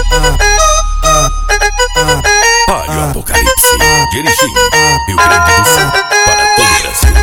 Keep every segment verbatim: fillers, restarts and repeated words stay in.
Rádio Apocalipse, dirigindo Rio Grande do Sul para todo o Brasil.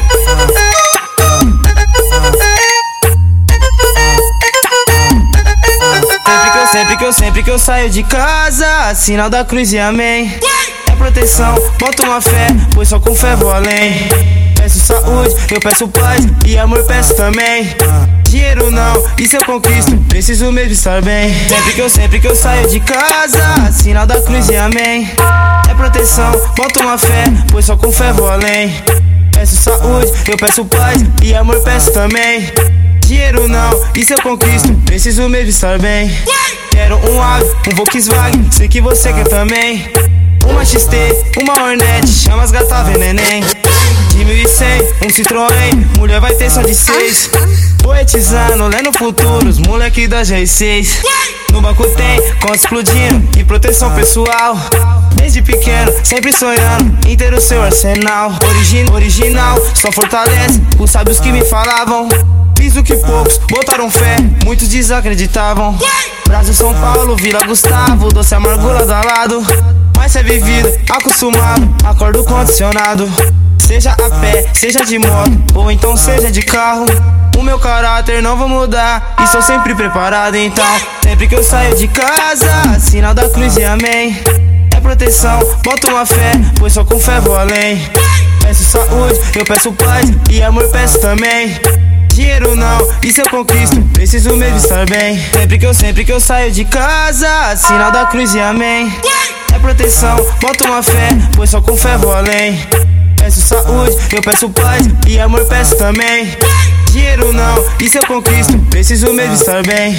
Sempre que eu, sempre que eu, sempre que eu saio de casa, sinal da cruz e amém. É proteção, boto uma fé, pois só com fé vou além. Peço saúde, eu peço paz e amor peço também. Dinheiro não, isso eu conquisto, preciso mesmo estar bem. Sempre que eu, sempre que eu saio de casa, sinal da cruz e amém. É proteção, boto uma fé, pois só com fé vou além. Peço saúde, eu peço paz e amor peço também. Dinheiro não, isso eu conquisto, preciso mesmo estar bem. Quero um Ave, um Volkswagen, sei que você quer também. Uma X T, uma Hornet, chama as gata veneném. De mil e cem, um Citroën, mulher vai ter só de seis. Poetizando, lendo futuros, moleque da G seis. No banco tem conta explodindo e proteção pessoal. Desde pequeno, sempre sonhando em ter o seu arsenal. Origin, original, só fortalece os sábios que me falavam. Fiz o que poucos botaram fé, muitos desacreditavam. Brasil, São Paulo, Vila Gustavo, doce amargura do lado. Mas é vivido, acostumado, acordo condicionado. Seja a pé, seja de moto, ou então seja de carro. O meu caráter não vou mudar, e estou sempre preparado então. Sempre que eu saio de casa, sinal da cruz e amém. É proteção, boto uma fé, pois só com fé vou além. Peço saúde, eu peço paz e amor peço também. Dinheiro não, isso eu conquisto, preciso mesmo estar bem. Sempre que eu, sempre que eu saio de casa, sinal da cruz e amém. É proteção, boto uma fé, pois só com fé vou além. Peço saúde, eu peço paz e amor peço também. Dinheiro não, isso eu conquisto, preciso mesmo estar bem.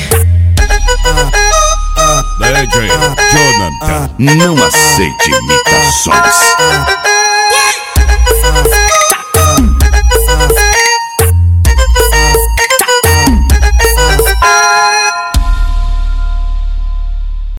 D J Jonathan, não aceite imitações.